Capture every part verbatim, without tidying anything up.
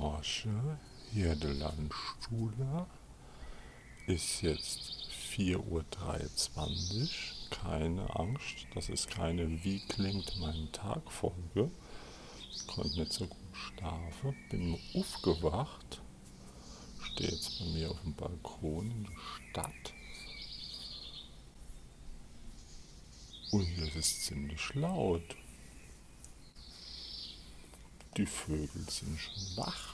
Morgen, hier der Landstuhler. Ist jetzt vier Uhr dreiundzwanzig. Keine Angst, das ist keine Wie klingt mein Tag Folge. Konnte nicht so gut schlafen, bin aufgewacht. Stehe jetzt bei mir auf dem Balkon in der Stadt. Und hier ist es ziemlich laut. Die Vögel sind schon wach.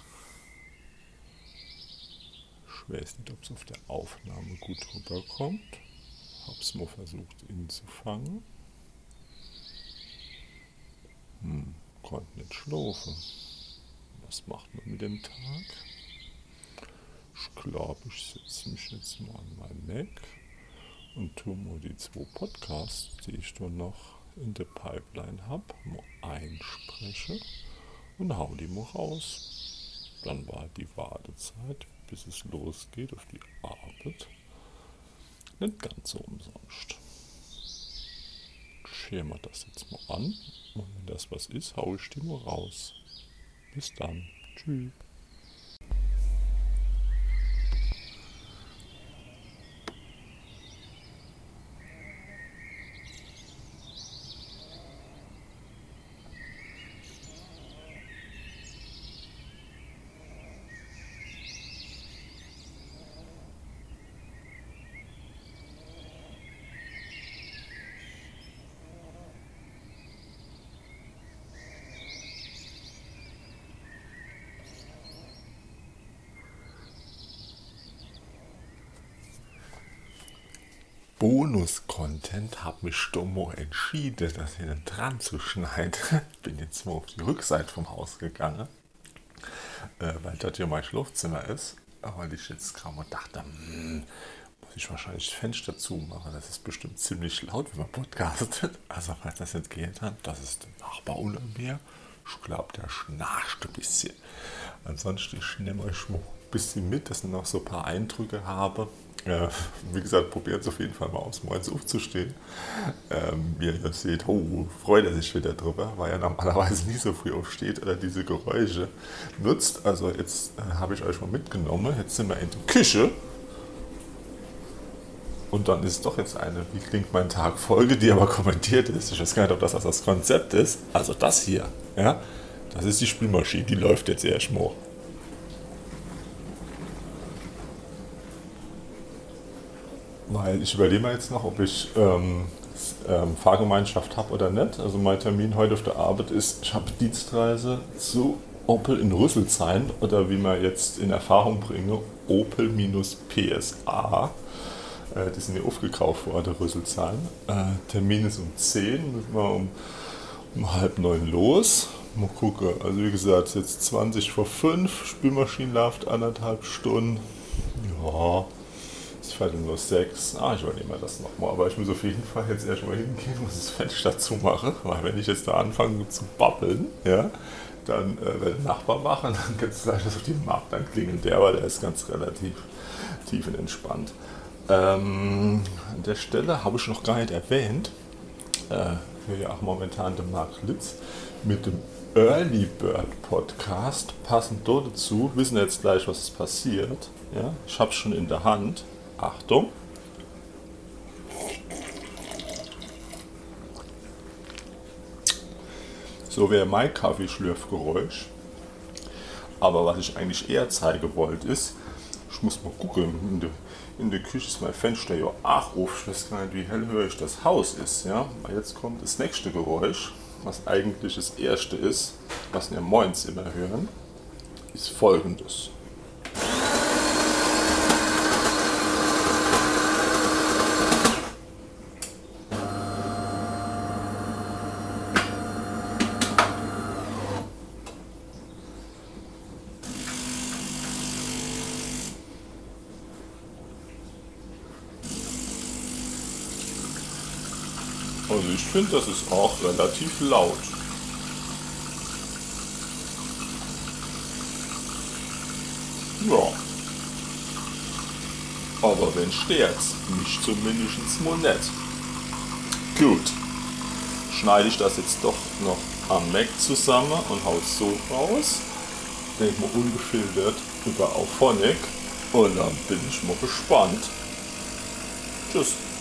Ich weiß nicht, ob es auf der Aufnahme gut rüberkommt. Hab's mal versucht, ihn zu fangen. Hm, konnte nicht schlafen. Was macht man mit dem Tag? Ich glaube, ich setze mich jetzt mal an mein Mac und tue mal die zwei Podcasts, die ich da noch in der Pipeline habe, mal einspreche und hau die mal raus. Dann war die Wartezeit, bis es losgeht auf die Arbeit, nicht ganz so umsonst. Ich höre mir das jetzt mal an und wenn das was ist, hau ich die mal raus. Bis dann. Tschüss. Bonus-Content habe mich dummo entschieden, das hier dran zu schneiden. Bin jetzt mal auf die Rückseite vom Haus gegangen, äh, weil das hier mein Schlafzimmer ist. Aber ich jetzt gerade mal dachte, hm, muss ich wahrscheinlich das Fenster zumachen. Das ist bestimmt ziemlich laut, wenn man podcastet. Also falls das nicht geht hat, das ist der Nachbar unter mir. Ich glaube, der schnarcht ein bisschen. Ansonsten, ich nehme euch mal ein bisschen mit, dass ich noch so ein paar Eindrücke habe. Äh, wie gesagt, probiert es auf jeden Fall mal aus, morgens aufzustehen. Ähm, wie ihr seht, oh, freut er sich wieder drüber, weil er normalerweise nie so früh aufsteht oder diese Geräusche nutzt. Also jetzt äh, habe ich euch mal mitgenommen. Jetzt sind wir in der Küche. Und dann ist doch jetzt eine Wie klingt mein Tag Folge, die aber kommentiert ist. Ich weiß gar nicht, ob das das Konzept ist. Also das hier, ja, das ist die Spülmaschine, die läuft jetzt erst mal. Weil ich überlege mir jetzt noch, ob ich ähm, ähm, Fahrgemeinschaft habe oder nicht. Also mein Termin heute auf der Arbeit ist, ich habe Dienstreise zu Opel in Rüsselsheim oder wie man jetzt in Erfahrung bringe, Opel-P S A. Äh, die sind ja aufgekauft worden, Rüsselsheim. Äh, Termin ist um zehn, müssen wir um, um halb neun los. Mal gucken. Also wie gesagt, jetzt zwanzig vor fünf, Spülmaschine läuft anderthalb Stunden. Ja. Es fällt nur sechs. Ah, ich übernehme das nochmal. Aber ich muss auf jeden Fall jetzt erstmal hingehen und das Fenster zumachen. Weil wenn ich jetzt da anfange zu babbeln, ja, dann äh, werde ich Nachbar machen, dann geht es gleich auf die Markt, dann klingelt der, aber der ist ganz relativ tief und entspannt. Ähm, an der Stelle habe ich noch gar nicht erwähnt, äh, wir ja auch momentan den Marc Litz mit dem Early Bird Podcast, passend dort dazu, wissen jetzt gleich, was passiert. Ja, ich habe es schon in der Hand. Achtung! So wäre mein Kaffeeschlürfgeräusch. Aber was ich eigentlich eher zeigen wollte ist, ich muss mal gucken, in der, in der Küche ist mein Fenster ja auch auf, ich weiß gar nicht, wie hellhörig das Haus ist. Ja? Jetzt kommt das nächste Geräusch, was eigentlich das erste ist, was wir morgens immer hören, ist folgendes. Also ich finde, das ist auch relativ laut. Ja. Aber wenn stört's, mich zumindest mal nicht. Gut. Schneide ich das jetzt doch noch am Mac zusammen und hau es so raus. denke mal ungefiltert über Auphonic und dann bin ich mal gespannt. Tschüss.